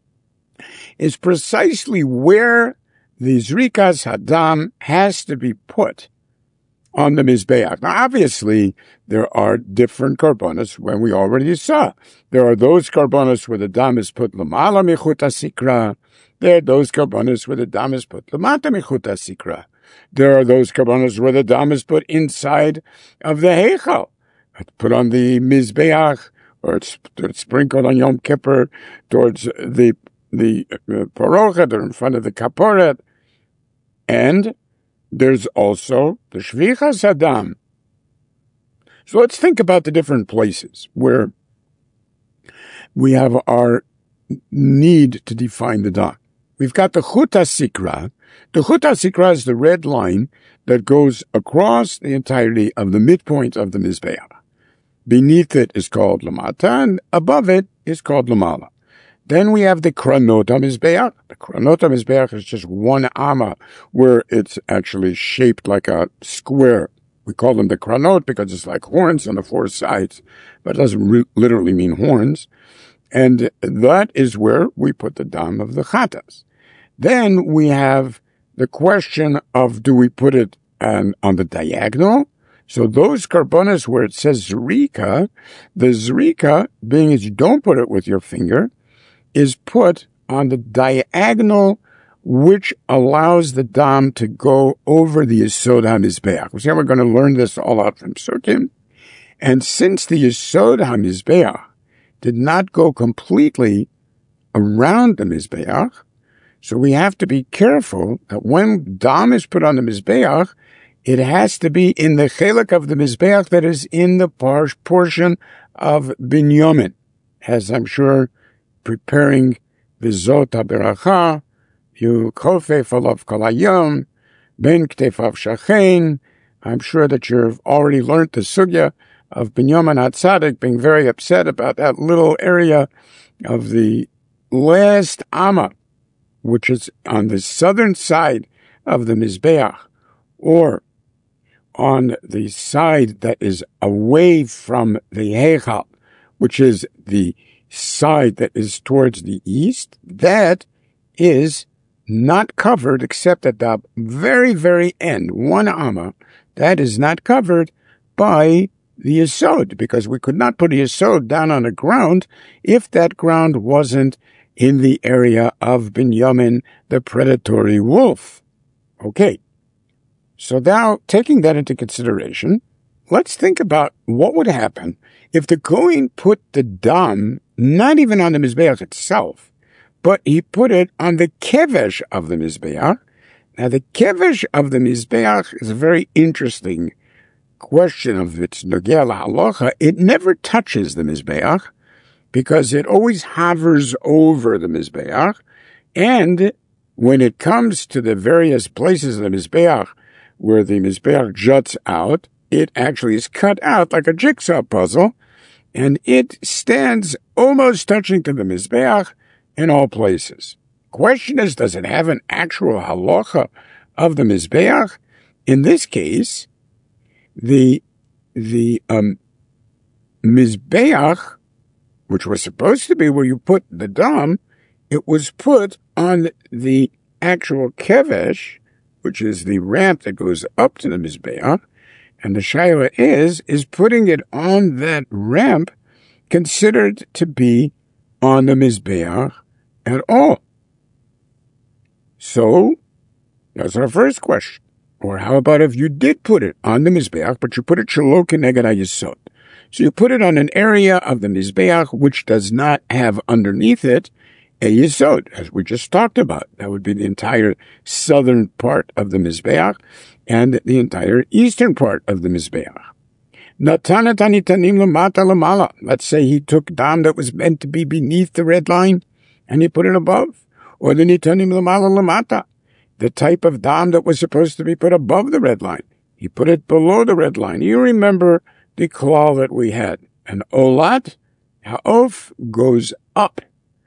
is precisely where the zrikas hadam has to be put on the mizbeach. Now, obviously, there are different karbonos when we already saw. There are those karbonos where the dam is put lamala michut hasikra. There are those karbonos where the dam is put lamata michut hasikra. There are those karbonos where the dam is put inside of the heichal. It's put on the mizbeach, or it's sprinkled on Yom Kippur towards the parochet, or in front of the kaporet. And there's also the shvichas hadam. So let's think about the different places where we have our need to define the dam. We've got the chut hasikra. The chut hasikra is the red line that goes across the entirety of the midpoint of the mizbeach. Beneath it is called lamata, and above it is called lamala. Then we have the kranot hamizbeach. The kranot hamizbeach is just one amma, where it's actually shaped like a square. We call them the kranot because it's like horns on the four sides, but it doesn't literally mean horns. And that is where we put the dam of the chatas. Then we have the question of, do we put it on the diagonal? So those karbonos where it says zrika, the zrika, being as you don't put it with your finger, is put on the diagonal, which allows the dam to go over the Yesod HaMizbeach. We're going to learn this all out from Sukkim. And since the Yesod HaMizbeach did not go completely around the Mizbeach, so we have to be careful that when dam is put on the Mizbeach, it has to be in the chelik of the Mizbeach that is in the portion of Binyamin, as I'm sure preparing Vizot HaBeracha, you kofef alav kol hayom, ben ktefav shachen. I'm sure that you've already learned the sugya of Binyamin HaTzadik being very upset about that little area of the last amma, which is on the southern side of the Mizbeach, or on the side that is away from the Heichal, which is the side that is towards the east, that is not covered except at the very, very end, 1 amma, that is not covered by the Yesod, because we could not put a Yesod down on the ground if that ground wasn't in the area of Binyamin, the predatory wolf. Okay. So now, taking that into consideration, let's think about what would happen if the Kohen put the dam not even on the Mizbeach itself, but he put it on the kevesh of the Mizbeach. Now, the kevesh of the Mizbeach is a very interesting question of its Nogea Halacha. It never touches the Mizbeach because it always hovers over the Mizbeach. And when it comes to the various places of the Mizbeach where the Mizbeach juts out, it actually is cut out like a jigsaw puzzle, and it stands almost touching to the Mizbeach in all places. Question is, does it have an actual halacha of the Mizbeach? In this case, the Mizbeach, which was supposed to be where you put the dam, it was put on the actual kevesh, which is the ramp that goes up to the Mizbeach, and the shayla is putting it on that ramp considered to be on the Mizbeach at all. So, that's our first question. Or how about if you did put it on the Mizbeach, but you put it shelo keneged hayesod? So you put it on an area of the Mizbeach which does not have underneath it a Yesod, as we just talked about. That would be the entire southern part of the Mizbeach and the entire eastern part of the Mizbeach. Let's say he took dam that was meant to be beneath the red line and he put it above. Or the nitanim lamala lamata, the type of dam that was supposed to be put above the red line. He put it below the red line. You remember the klal that we had. An olat ha'of goes up,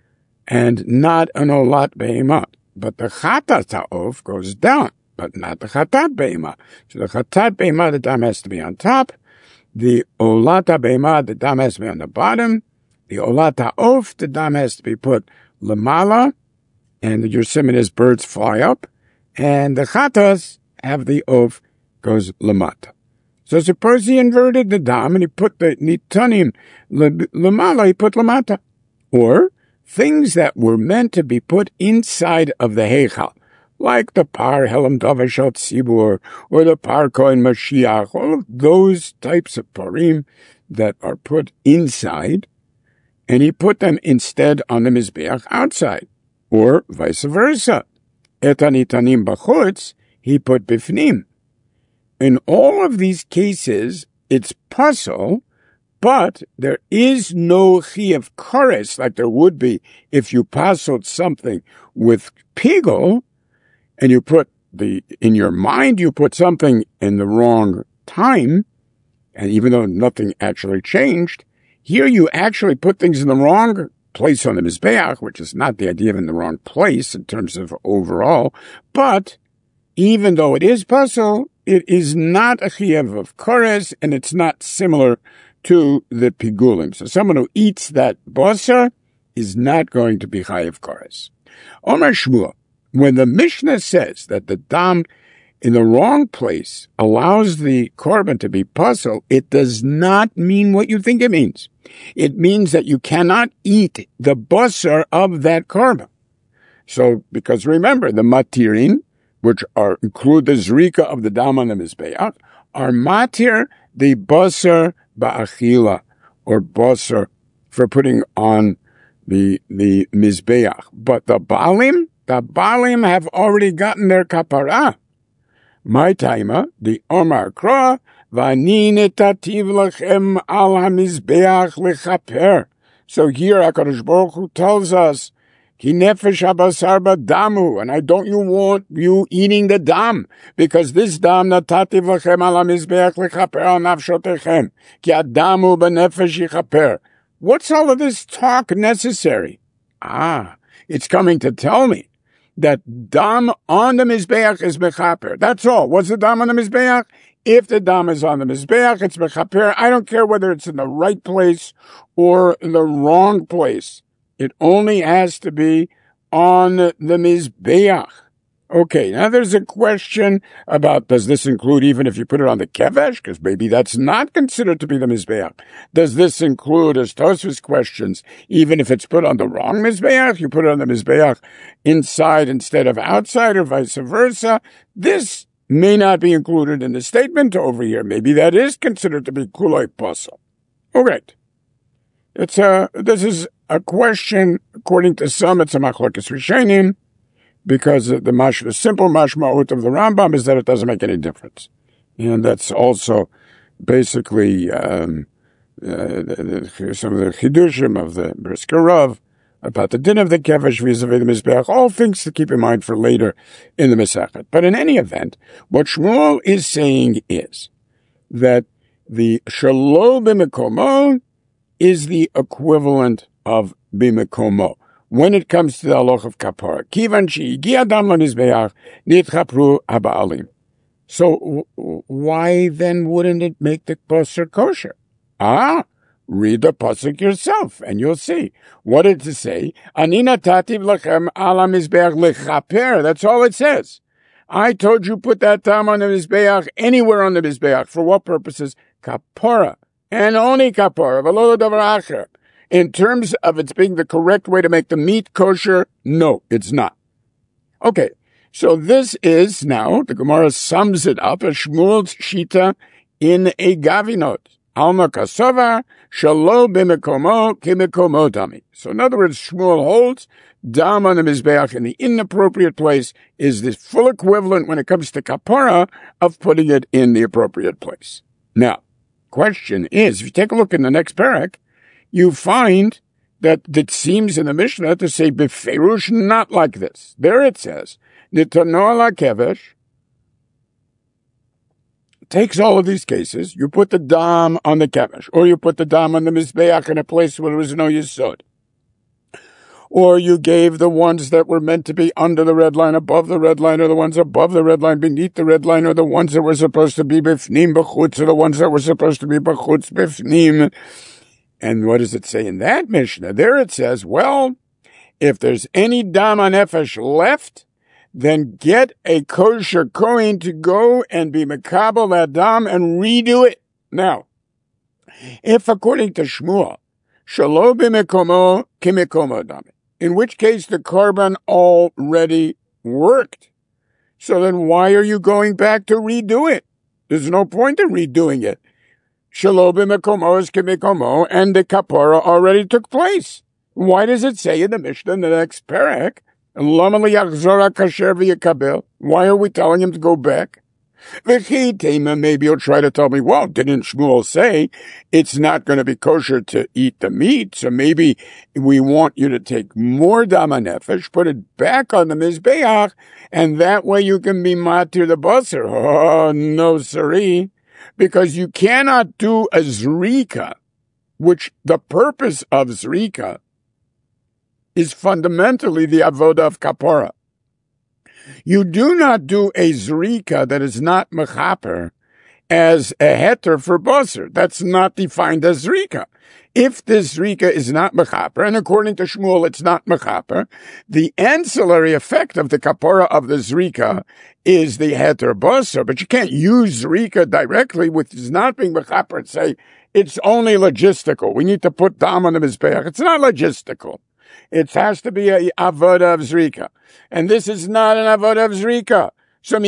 and not an olat behemah. But the chatat ha'of goes down, but not the chatat behemah. So the chatat behemah, the dam has to be on top. The olat behemah, the dam has to be on the bottom. The olat ha'of, the dam has to be put lamala, and the Yosemite's birds fly up. And the chatas have the of goes lamata. So suppose he inverted the dam and he put the nitanim lamala, he put lamata. Or things that were meant to be put inside of the heichal, like the par helam davashot tzibur, or the par kohen mashiach, all of those types of parim that are put inside, and he put them instead on the mizbeach outside, or vice versa. Et hanitanim b'chutz, he put bifnim. In all of these cases, it's puzzle, but there is no chiyuv kares like there would be if you puzzled something with pigul, and you put in your mind you put something in the wrong time, and even though nothing actually changed, here you actually put things in the wrong place on the mizbeach, which is not the idea of in the wrong place in terms of overall, but even though it is puzzle, it is not a chiyuv of kores, and it's not similar to the pigulim. So someone who eats that basar is not going to be chayav kores. Omer Shmuel, when the Mishnah says that the dam in the wrong place allows the korban to be puzzle, it does not mean what you think it means. It means that you cannot eat the basar of that korban. So, because remember, the matirin, which include the zrika of the dam on the mizbeach, are matir the basar ba'achila, or basar for putting on the mizbeach. But the balim have already gotten their kapara. My taima, the Omar Kra, v'ani netativ lachem al hamizbeach lechaper. So here HaKadosh Baruch Hu tells us, Ki nefesh habasar b'damu, and I don't want you eating the dam, because this dam natativ lachem al hamizbeach lechaper al nafshotechem, ki adamu b'nefesh yichaper. What's all of this talk necessary? It's coming to tell me that dam on the mizbeach is mechaper. That's all. What's the dam on the mizbeach? If the dam is on the Mizbeach, it's mechaper. I don't care whether it's in the right place or the wrong place. It only has to be on the Mizbeach. Okay, now there's a question about, does this include even if you put it on the kevesh? Because maybe that's not considered to be the Mizbeach. Does this include, as Tosfos questions, even if it's put on the wrong Mizbeach, you put it on the Mizbeach inside instead of outside, or vice versa? This may not be included in the statement over here. Maybe that is considered to be kuloi posel. All right. This is a question, according to some, it's a machlokes rishonim, because the simple mashma'ut of the Rambam is that it doesn't make any difference. And that's also basically some of the chidushim of the Brisker Rav about the din of the kevesh vis-a-vis the Mizbeach, all things to keep in mind for later in the Masechet. But in any event, what Shmuel is saying is that the shelo b'mekomo is the equivalent of b'mekomo when it comes to the halacha of kapara. Kivan she'igi adam l'mizbeach nitchapru haba'alim. So why then wouldn't it make the pasuk kosher? Read the pasuk yourself, and you'll see. What did it say? Ani natativ lachem ala mizbeach lechaper. That's all it says. I told you put that tam on the mizbeach, anywhere on the mizbeach. For what purposes? Kapara. And only kapara. V'lo davar acher. In terms of it being the correct way to make the meat kosher, no, it's not. Okay, so this is now, the Gemara sums it up as Shmuel's Shita in a Gavinot. Alma kasova, shalo b'mekomo k'mekomo dami. So in other words, Shmuel holds, dam on the Mizbeach in the inappropriate place is the full equivalent when it comes to kapara of putting it in the appropriate place. Now, question is, if you take a look in the next parak, you find that it seems in the Mishnah to say beferush not like this. There it says, Nitano ala kevesh, takes all of these cases, you put the dam on the kevesh, or you put the dam on the Mizbeach in a place where there was no yesod. Or you gave the ones that were meant to be under the red line, above the red line, or the ones above the red line, beneath the red line, or the ones that were supposed to be bifnim b'chutz, or the ones that were supposed to be b'chutz bifnim. And what does it say in that Mishnah? There it says, well, if there's any dam nefesh left, then get a kosher kohen to go and be mekabel that dam and redo it. Now, if according to Shmuel, shalo b'mekomo k'mekomo dam, in which case the korban already worked. So then why are you going back to redo it? There's no point in redoing it. Shelo b'mekomo is k'mekomo, and the kapara already took place. Why does it say in the Mishnah in the next parak, lama liyachzor kasher v'yakabel? Why are we telling him to go back? V'chi tema, maybe you'll try to tell me, well, didn't Shmuel say it's not going to be kosher to eat the meat, so maybe we want you to take more dam nefesh, put it back on the Mizbeach, and that way you can be matir the basar. Oh, no, siree. Because you cannot do a zrika, which the purpose of zrika is fundamentally the avodah of kapara. You do not do a zrika that is not mechaper as a heter for basar. That's not defined as zrika. If this zrika is not mechaper, and according to Shmuel it's not mechaper, the ancillary effect of the kapara of the zrika is the heter basar. But you can't use zrika directly with not being mechaper and say it's only logistical. We need to put dam on the mizbeach. It's not logistical. It has to be a avodah of zrika. And this is not an avodah of zrika. So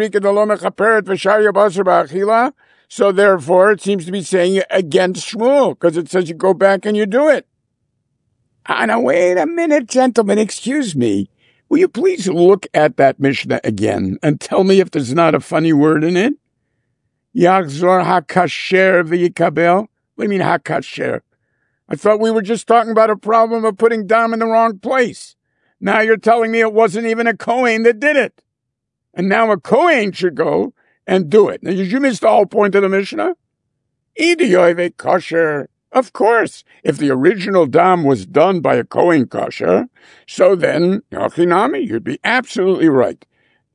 So therefore, it seems to be saying against Shmuel, because it says you go back and you do it. Now, wait a minute, gentlemen, excuse me. Will you please look at that Mishnah again and tell me if there's not a funny word in it? Yachzor hakasher v'yikabel. What do you mean hakasher? I thought we were just talking about a problem of putting dam in the wrong place. Now you're telling me it wasn't even a Kohen that did it. And now a Kohen should go and do it. Now, did you miss the whole point of the Mishnah? Idiyoive kosher. Of course, if the original dam was done by a Kohen kosher, so then, Yochinami, you'd be absolutely right.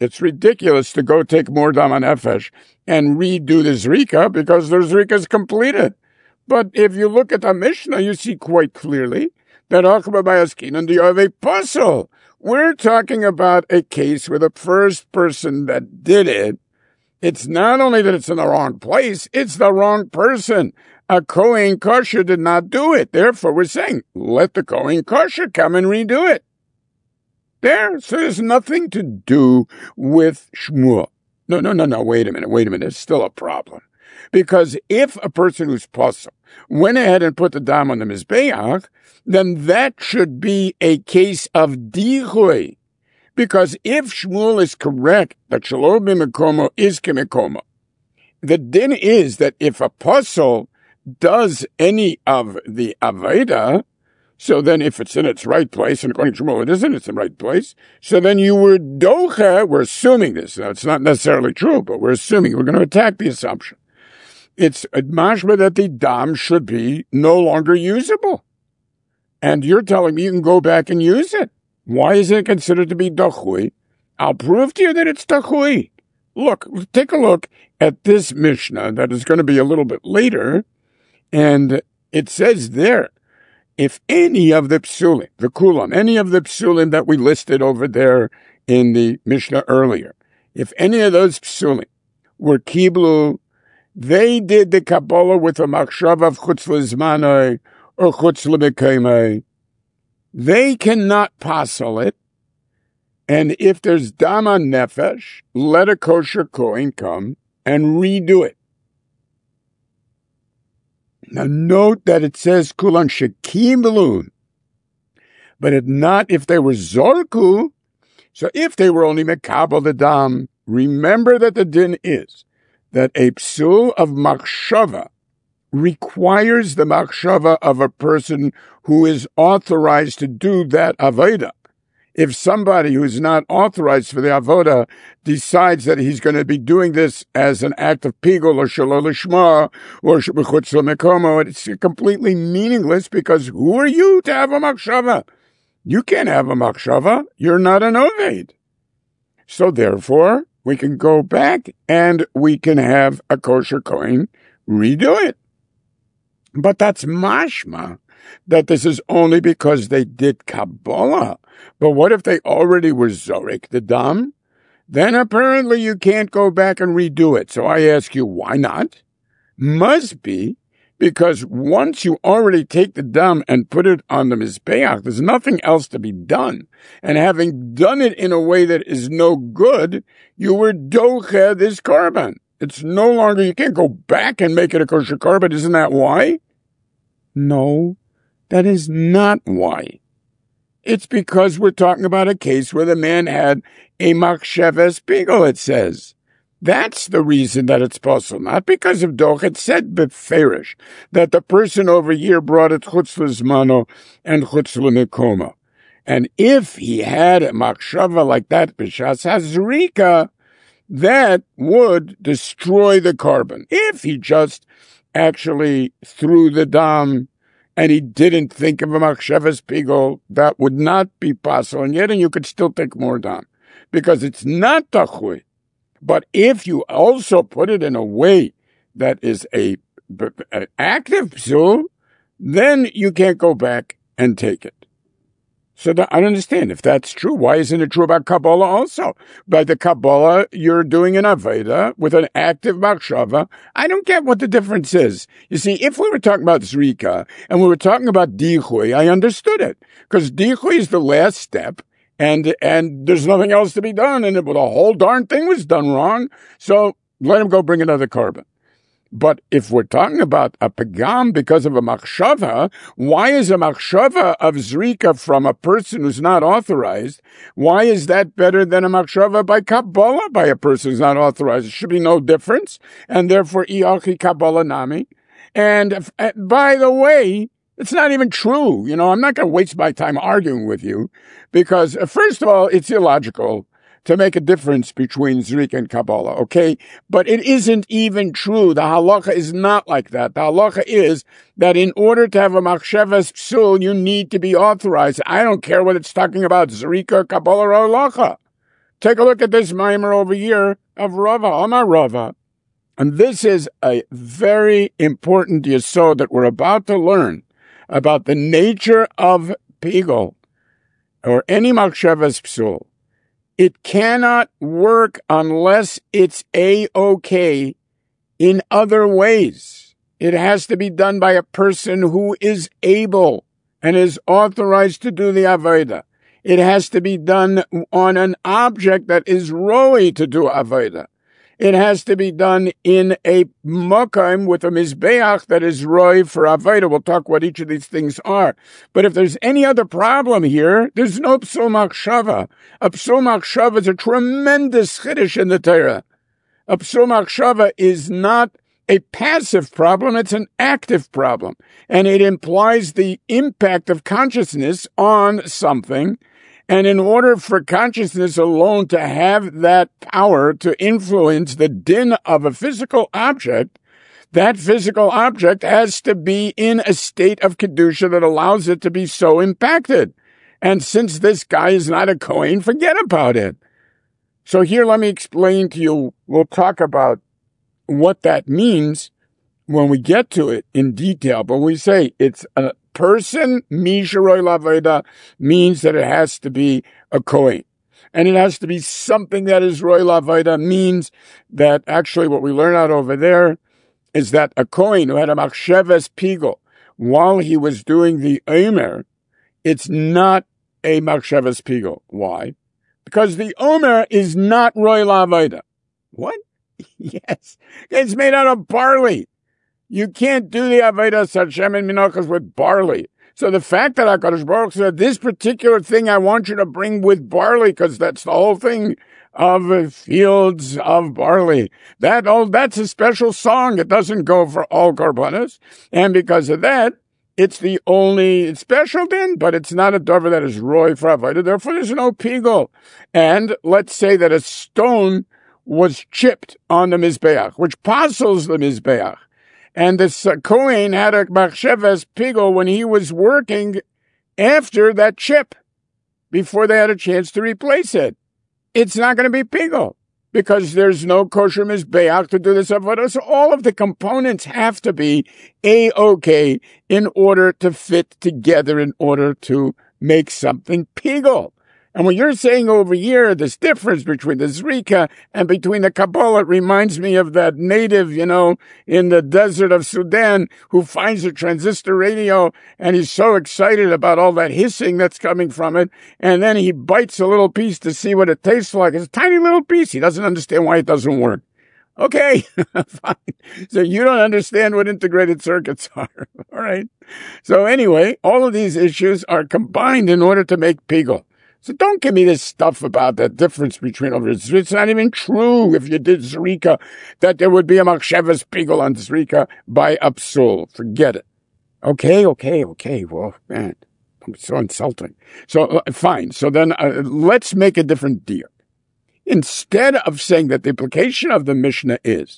It's ridiculous to go take more dam nefesh and redo the zrika because the zrika is completed. But if you look at the Mishnah, you see quite clearly that Achba Bayaskin and the Ove Puzzle. We're talking about a case where the first person that did it, it's not only that it's in the wrong place, it's the wrong person. A Kohen Kosher did not do it. Therefore, we're saying, let the Kohen Kosher come and redo it. There. So there's nothing to do with Shmuel. No. Wait a minute. There's still a problem. Because if a person who's puzzled went ahead and put the dam on the Mizbeach, then that should be a case of dichui. Because if Shmuel is correct that Shelo b'mekomo is kemekomo, the din is that if a puzzle does any of the Aveda, so then if it's in its right place, and according to Shmuel it isn't, it's in the right place, so then you were docha, we're assuming this. Now, it's not necessarily true, but we're assuming, we're going to attack the assumption. It's mashma that the dam should be no longer usable. And you're telling me you can go back and use it. Why is it considered to be dachui? I'll prove to you that it's dachui. Look, take a look at this Mishnah that is going to be a little bit later. And it says there, if any of the psulim, the kulam, any of the psulim that we listed over there in the Mishnah earlier, if any of those psulim were kiblu, they did the Kabbalah with a machshav of chutz lizmanai or chutz lemekemai. They cannot passel it. And if there's dama nefesh, let a kosher kohen come and redo it. Now note that it says kulan shekiblu, but it not if they were zorku. So if they were only mekabel the dam, remember that the din is that a psul of machshava requires the machshava of a person who is authorized to do that avoda. If somebody who's not authorized for the avoda decides that he's going to be doing this as an act of pigul or shelo lishma or b'chutz lemekomo, it's completely meaningless because who are you to have a machshava? You can't have a machshava. You're not an oved. So therefore, we can go back and we can have a kosher kohen redo it. But that's mashma, that this is only because they did Kabbalah. But what if they already were Zorik the dam? Then apparently you can't go back and redo it. So I ask you, why not? Must be because once you already take the dam and put it on the Mizbeach, there's nothing else to be done. And having done it in a way that is no good, you were doche this korban. It's no longer, you can't go back and make it a kosher korban. Isn't that why? No, that is not why. It's because we're talking about a case where the man had a machsheves pigul, it says. That's the reason that it's possible, not because of doch. It said beferish that the person over here brought it chutz lizmano and chutz lemekoma. And if he had a machshava like that, b'shas hazrika, that would destroy the korban. If he just actually threw the dam and he didn't think of a machshavas pigul, that would not be possible. And yet, you could still take more dam because it's not tachui. But if you also put it in a way that is an active psul, then you can't go back and take it. So I don't understand. If that's true, why isn't it true about Kabbalah also? By the Kabbalah, you're doing an Aveda with an active machshava. I don't get what the difference is. You see, if we were talking about Zrika and we were talking about Dichui, I understood it. Because Dichui is the last step. And there's nothing else to be done, and the whole darn thing was done wrong, so let him go bring another korban. But if we're talking about a pagam because of a machshava, why is a machshava of zrika from a person who's not authorized, why is that better than a machshava by Kabbalah by a person who's not authorized? There should be no difference, and therefore iachi Kabbalah nami. And by the way, it's not even true. I'm not going to waste my time arguing with you because, first of all, it's illogical to make a difference between Zrika and Kabbalah, okay? But it isn't even true. The halacha is not like that. The halacha is that in order to have a machshavas psul, you need to be authorized. I don't care what it's talking about, Zrika, Kabbalah, or halacha. Take a look at this mimer over here of Rava, Amar Rava. And this is a very important yesod that we're about to learn about the nature of pigol, or any machshavas psul. It cannot work unless it's A-OK in other ways. It has to be done by a person who is able and is authorized to do the avodah. It has to be done on an object that is roi to do avodah. It has to be done in a mokim with a mizbeach that is roi for avodah. We'll talk what each of these things are. But if there's any other problem here, there's no psul machshava. A psul machshava is a tremendous chiddush in the Torah. A psul machshava is not a passive problem, it's an active problem. And it implies the impact of consciousness on something. And in order for consciousness alone to have that power to influence the din of a physical object, that physical object has to be in a state of kedusha that allows it to be so impacted. And since this guy is not a Kohen, forget about it. So here, let me explain to you. We'll talk about what that means when we get to it in detail. But we say it's a person, misharoi laveda, means that it has to be a Kohen. And it has to be something that is roi laveda, means that actually what we learn out over there is that a Kohen who had a machshavas pigol while he was doing the Omer, it's not a machshavas pigol. Why? Because the Omer is not roi laveda. What? Yes. It's made out of barley. You can't do the Avodas Hashem and Minachas with barley. So the fact that HaKadosh Baruch said, this particular thing I want you to bring with barley, because that's the whole thing of fields of barley. That's a special song. It doesn't go for all korbanos. And because of that, it's the only special din, but it's not a dover that is roi for avodah. Therefore, there's no pigol. And let's say that a stone was chipped on the mizbeach, which passes the mizbeach. And the Kohen had a machshavas pigol when he was working after that chip, before they had a chance to replace it. It's not going to be pigol, because there's no kosher mizbeach to do this avodah. So all of the components have to be A-OK in order to fit together, in order to make something pigol. And what you're saying over here, this difference between the Zrika and between the Kabbalah, it reminds me of that native, in the desert of Sudan who finds a transistor radio and he's so excited about all that hissing that's coming from it. And then he bites a little piece to see what it tastes like. It's a tiny little piece. He doesn't understand why it doesn't work. Okay, fine. So you don't understand what integrated circuits are. All right. So anyway, all of these issues are combined in order to make pigol. So don't give me this stuff about the difference between over. It's not even true if you did Zrika that there would be a machshavas pigol on Zrika by a psul. Forget it. Okay. Well, man, it's so insulting. So fine. So then let's make a different deal. Instead of saying that the implication of the Mishnah is,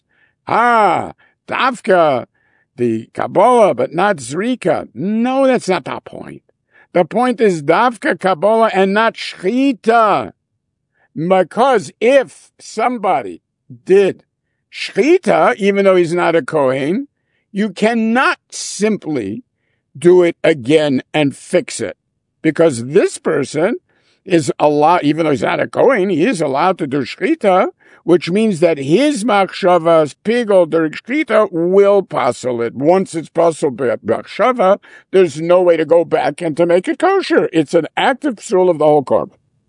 Davka, the Kabbalah, but not Zrika. No, that's not the point. The point is Davka Kabbalah and not Shchita. Because if somebody did Shchita, even though he's not a Kohen, you cannot simply do it again and fix it. Because this person is allowed, even though he's not a Kohen, he is allowed to do Shchita, which means that his machshavas pigol during Shchita will passel it. Once it's passel machshava, there's no way to go back and to make it kosher. It's an active psul of the whole korban.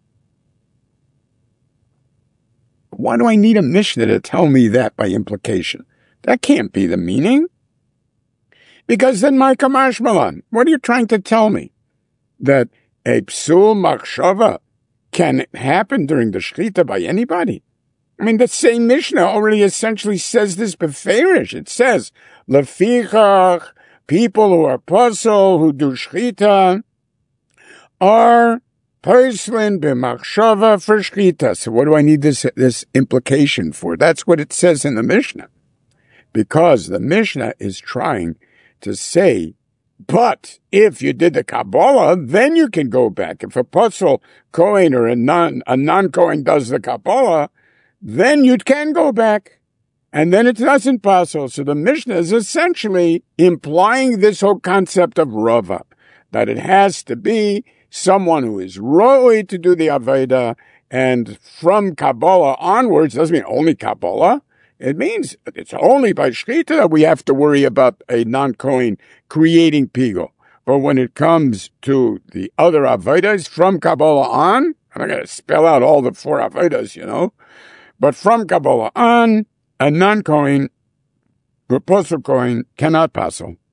Why do I need a Mishnah to tell me that by implication? That can't be the meaning. Because then my kamashmalan, what are you trying to tell me? That a psul machshava can happen during the Shchita by anybody? I mean, the same Mishnah already essentially says this beferish. It says, Lefichach, people who are puzzle, who do Shchita, are Poslin b'machshava for Shchita. So what do I need this implication for? That's what it says in the Mishnah. Because the Mishnah is trying to say But if you did the Kabbalah, then you can go back. If a Puzzle Kohen or a non-Kohen does the Kabbalah, then you can go back. And then it doesn't Puzzle. So the Mishnah is essentially implying this whole concept of Rava, that it has to be someone who is ro'y to do the Avodah, and from Kabbalah onwards, doesn't mean only Kabbalah. It means it's only by Shechita that we have to worry about a non-Kohen creating Pigul. But when it comes to the other Avodas from Kabbalah on, I'm not going to spell out all the 4 Avodas, but from Kabbalah on, a non-Kohen, Apostle Kohen cannot Puzzle.